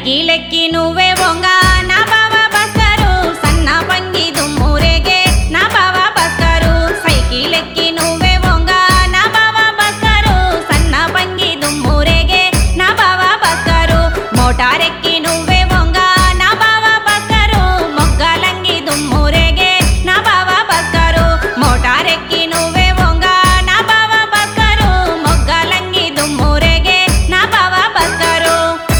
సైకిలెక్కి నువ్వే వంగ నా బావ బస్కరు సన్న పంగి దుమ్మురేగే నా బావ బస్కరు సైకిలెక్కి నువ్వే వంగ నా బావ బస్కరు సన్న పంగి దుమ్మురేగే నా బావ బస్కరు మోటారెక్కి నువ్వే వంగ నా బావ బస్కరు మొగ్గలంగి దుమ్మురేగే నా బావ బస్కరు మోటారెక్కి నువ్వే వంగ నా బావ బస్కరు మొగ్గలంగి దుమ్మురేగే నా బావ బస్కరు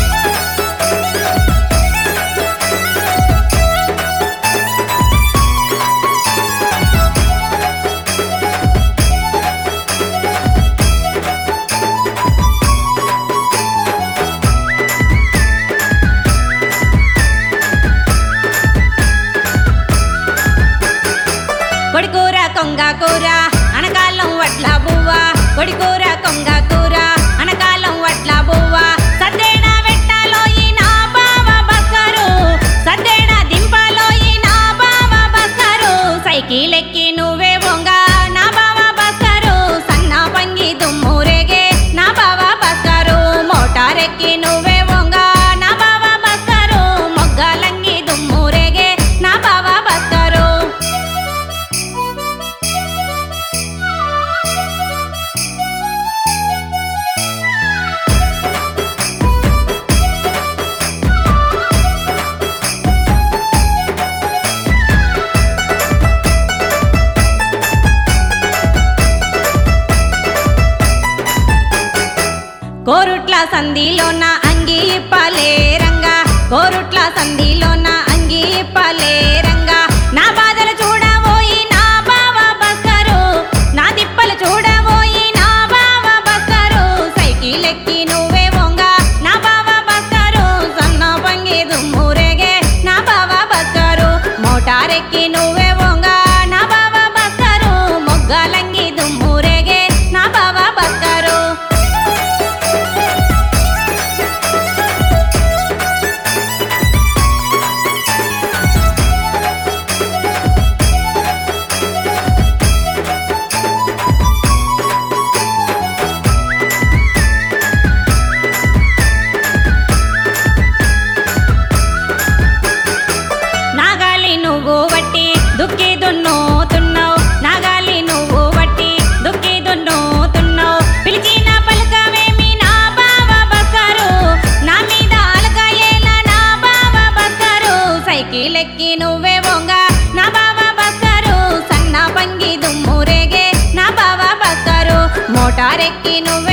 కొడికూర కొంగ కూర అనకాలం వడ్ల బువ్వ కొడికూర కొంగ కూర అనకాలం వడ్ల బువ్వ సద్దేడ వెట్టాలోయి నా బావ బస్కరు సద్దేడ దింపాలోయి నా బావ బస్కరు సైకిలెక్కి నువ్వే వంగ నా బావ బస్కరు సన్న పంగి దుమ్మురేగే నా బావ బస్కరు మోటారెక్కి నువ్వే వంగ నా బావ బస్కరు మొగ్గలంగి దుమ్మురేగే నా బావ బస్కరు కోరుట్ల సంధిలోన అంగి ఇప్పలే రంగా కోరుట్ల సంధిలోన అంగి ఇప్పలే రంగా నా బాధలు చూడబోయి నా బావ బస్కరు నా తిప్పలు చూడబోయి నా బావ బస్కరు సైకిలెక్కి నువ్వే వంగ నా బావ బస్కరు సన్న పంగి దుమ్మురేగే నా బావ బస్కరు మోటారెక్కి నువ్వే వంగ నా బావ బస్కరు మొగ్గలంగి దుమ్మురేగే నా బావ బస్కరు నాగాలి నువ్వు వట్టి దుక్కి దున్నుతున్నావు నాగాలి నువ్వు వట్టి దుక్కి దున్నుతున్నావు పిలిచిన పలకవేమి నా బావ బస్కరు నా మీద అలకాయేల నా బావ బస్కరు సైకిలెక్కి నువ్వే వంగ నా బావ బస్కరు సన్న పంగి దుమ్మురేగే నా బావ బస్కరు మోటారెక్కి నువ్వే